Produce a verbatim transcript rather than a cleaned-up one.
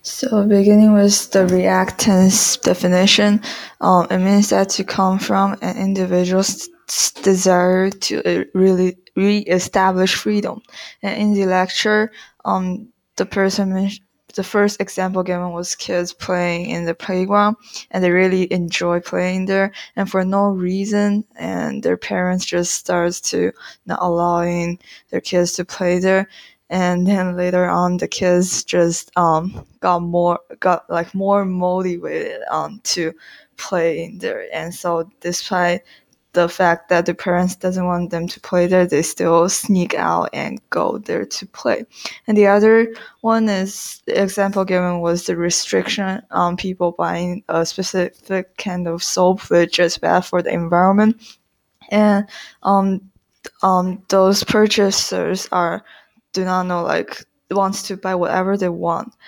So beginning with the reactance definition, um, it means that to come from an individual's desire to uh, really re-establish freedom. And in the lecture, um, the person mentioned the first example given was kids playing in the playground, and they really enjoy playing there, and for no reason, and their parents just starts to not allowing their kids to play there. And then later on the kids just um got more got like more motivated um to play in there. And so despite the fact that the parents doesn't want them to play there, they still sneak out and go there to play. And the other one is the example given was the restriction on people buying a specific kind of soap, which is bad for the environment. And um um those purchasers are do not know, like, wants to buy whatever they want.